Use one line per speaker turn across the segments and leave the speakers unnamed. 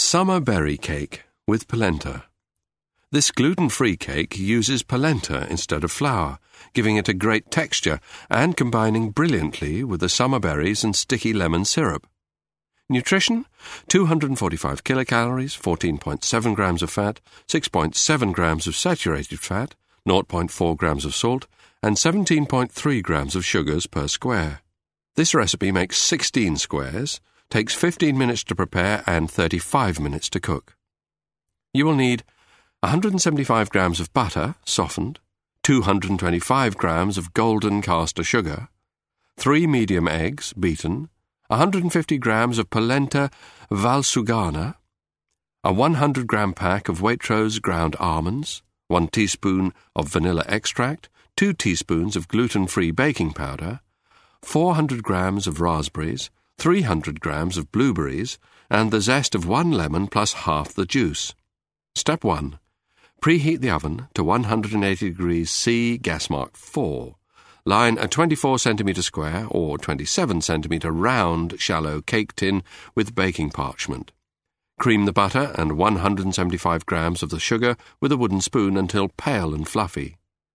Summer berry cake with polenta. This gluten-free cake uses polenta instead of flour, giving it a great texture and combining brilliantly with the summer berries and sticky lemon syrup. Nutrition: 245 kilocalories, 14.7 grams of fat, 6.7 grams of saturated fat, 0.4 grams of salt, and 17.3 grams of sugars per square. This recipe makes 16 squares, takes 15 minutes to prepare and 35 minutes to cook. You will need 175 grams of butter, softened, 225 grams of golden caster sugar, 3 medium eggs, beaten, 150 grams of polenta valsugana, a 100-gram pack of Waitrose ground almonds, 1 teaspoon of vanilla extract, 2 teaspoons of gluten-free baking powder, 400 grams of raspberries, 300 grams of blueberries, and the zest of 1 lemon plus half the juice. Step 1. Preheat the oven to 180 degrees C, gas mark 4. Line a 24 centimetre square or 27 centimetre round shallow cake tin with baking parchment. Cream the butter and 175 grams of the sugar with a wooden spoon until pale and fluffy.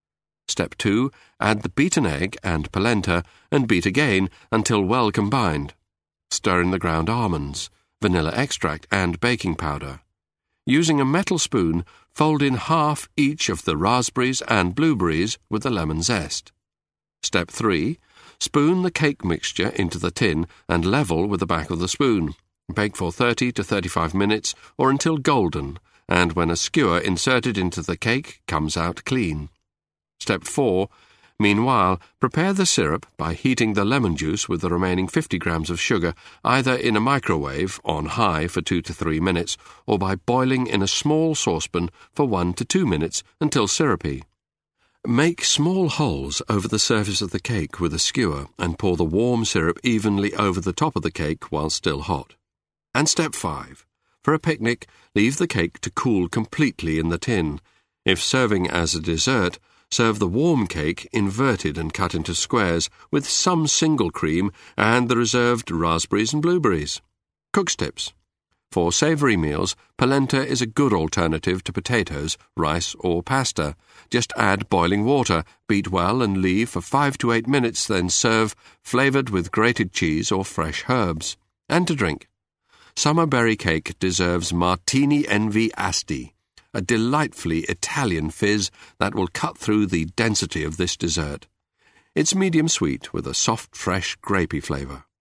Step 2. Add the beaten egg and polenta and beat again until well combined. Stir in the ground almonds, vanilla extract and baking powder. Using a metal spoon, fold in half each of the raspberries and blueberries with the lemon zest. Step 3. Spoon the cake mixture into the tin and level with the back of the spoon. Bake for 30 to 35 minutes or until golden, and when a skewer inserted into the cake comes out clean. Step 4. Meanwhile, prepare the syrup by heating the lemon juice with the remaining 50 grams of sugar, either in a microwave on high for 2 to 3 minutes, or by boiling in a small saucepan for 1 to 2 minutes until syrupy. Make small holes over the surface of the cake with a skewer and pour the warm syrup evenly over the top of the cake while still hot. And step 5. For a picnic, leave the cake to cool completely in the tin. If serving as a dessert, serve the warm cake inverted and cut into squares with some single cream and the reserved raspberries and blueberries. Cook's tips. For savoury meals, polenta is a good alternative to potatoes, rice or pasta. Just add boiling water, beat well and leave for 5 to 8 minutes, then serve, flavoured with grated cheese or fresh herbs. And to drink. Summer berry cake deserves Martini Envy Asti, a delightfully Italian fizz that will cut through the density of this dessert. It's medium sweet with a soft, fresh, grapey flavour.